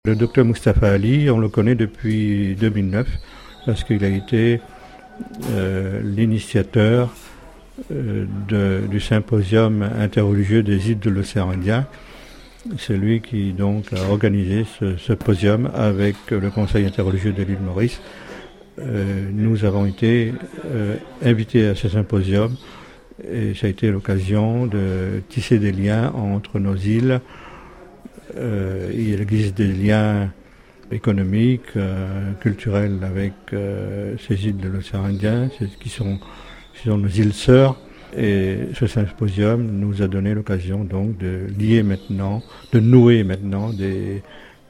Le docteur Moustapha Ali, on le connaît depuis 2009 parce qu'il a été l'initiateur du symposium interreligieux des îles de l'océan Indien. C'est lui qui donc a organisé ce symposium avec le Conseil interreligieux de l'île Maurice. Nous avons été invités à ce symposium et ça a été l'occasion de tisser des liens entre nos îles. Il existe des liens économiques, culturels avec ces îles de l'océan Indien, qui sont nos îles sœurs. Et ce symposium nous a donné l'occasion donc de nouer maintenant des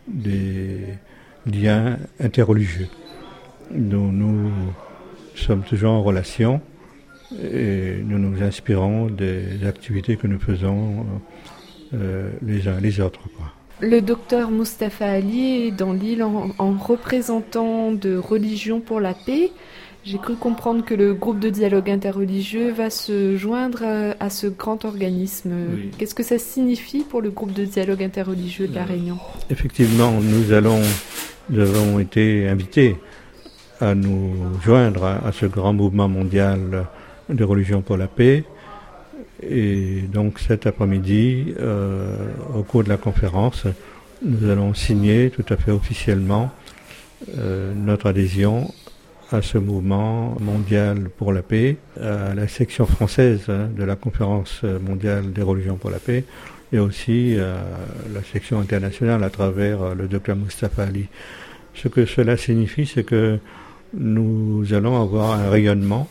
liens interreligieux. Nous sommes toujours en relation et nous nous inspirons des activités que nous faisons les uns les autres, quoi. Le docteur Moustapha Ali est dans l'île en représentant de Religions pour la paix. J'ai cru comprendre que le groupe de dialogue interreligieux va se joindre à ce grand organisme. Oui. Qu'est-ce que ça signifie pour le groupe de dialogue interreligieux de La Réunion ? Effectivement, nous avons été invités à nous joindre à ce grand mouvement mondial de Religions pour la paix. Et donc cet après-midi, au cours de la conférence, nous allons signer tout à fait officiellement notre adhésion à ce mouvement mondial pour la paix, à la section française de la conférence mondiale des religions pour la paix, et aussi à la section internationale à travers le docteur Moustapha Ali. Ce que cela signifie, c'est que nous allons avoir un rayonnement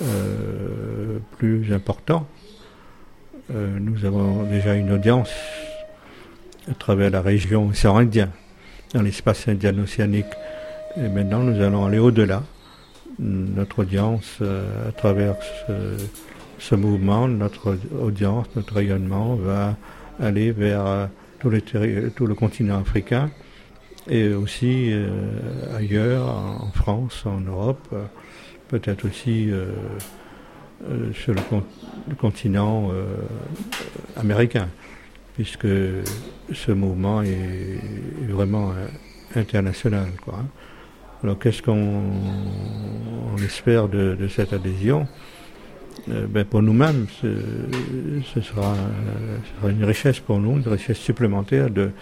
plus important. Nous avons déjà une audience à travers la région océan Indien, dans l'espace indiano-océanique. Et maintenant, nous allons aller au-delà. Notre audience, à travers ce mouvement, notre audience, notre rayonnement va aller vers tout le continent africain et aussi ailleurs, en France, en Europe, peut-être aussi sur le continent américain, puisque ce mouvement est vraiment international, quoi. Alors qu'est-ce qu'on espère de cette adhésion ? Pour nous-mêmes, ce sera une richesse pour nous, une richesse supplémentaire de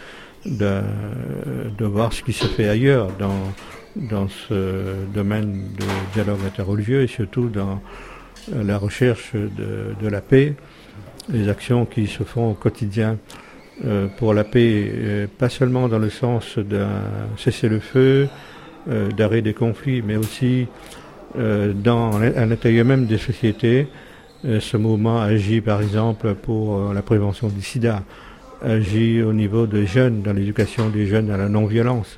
voir ce qui se fait ailleurs dans ce domaine de dialogue interreligieux et surtout dans la recherche de la paix, les actions qui se font au quotidien pour la paix, pas seulement dans le sens d'un cessez-le-feu, d'arrêt des conflits, mais aussi à l'intérieur même des sociétés. Ce mouvement agit par exemple pour la prévention du sida, agit au niveau des jeunes, dans l'éducation des jeunes à la non-violence,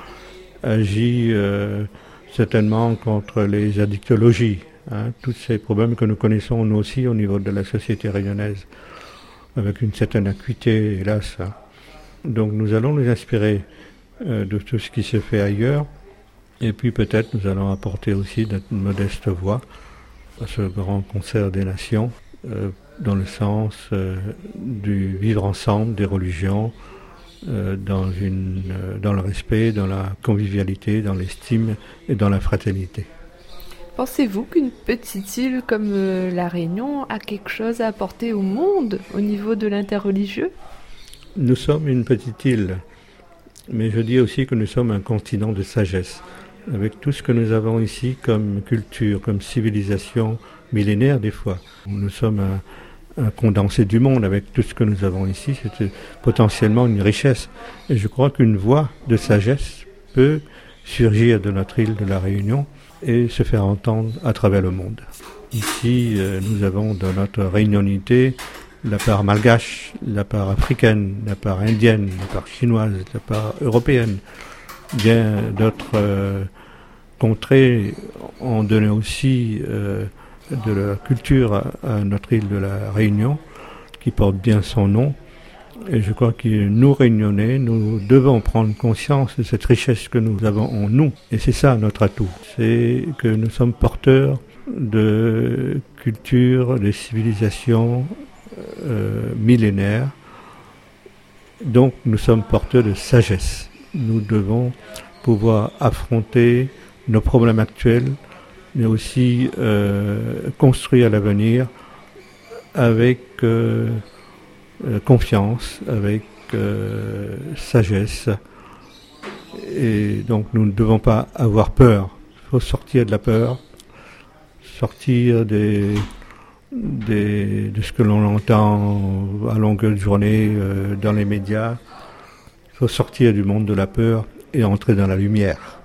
agit certainement contre les addictologies, tous ces problèmes que nous connaissons nous aussi au niveau de la société réunionnaise, avec une certaine acuité, hélas. Donc nous allons nous inspirer de tout ce qui se fait ailleurs. Et puis peut-être nous allons apporter aussi notre modeste voix à ce grand concert des nations, dans le sens du vivre ensemble des religions, dans le respect, dans la convivialité, dans l'estime et dans la fraternité. Pensez-vous qu'une petite île comme La Réunion a quelque chose à apporter au monde au niveau de l'interreligieux ? Nous sommes une petite île, mais je dis aussi que nous sommes un continent de sagesse. Avec tout ce que nous avons ici comme culture, comme civilisation millénaire des fois. Nous sommes un condensé du monde avec tout ce que nous avons ici. C'est potentiellement une richesse. Et je crois qu'une voix de sagesse peut surgir de notre île de la Réunion et se faire entendre à travers le monde. Ici, nous avons dans notre réunionité la part malgache, la part africaine, la part indienne, la part chinoise, la part européenne. Bien d'autres contrées ont donné aussi de la culture à notre île de la Réunion, qui porte bien son nom. Et je crois que nous, Réunionnais, nous devons prendre conscience de cette richesse que nous avons en nous. Et c'est ça notre atout. C'est que nous sommes porteurs de culture, de civilisation millénaire. Donc nous sommes porteurs de sagesse. nous devons pouvoir affronter nos problèmes actuels, mais aussi construire l'avenir avec confiance, avec sagesse. Et donc nous ne devons pas avoir peur. Il faut sortir de la peur, sortir de ce que l'on entend à longueur de journée dans les médias. Il faut sortir du monde de la peur et entrer dans la lumière.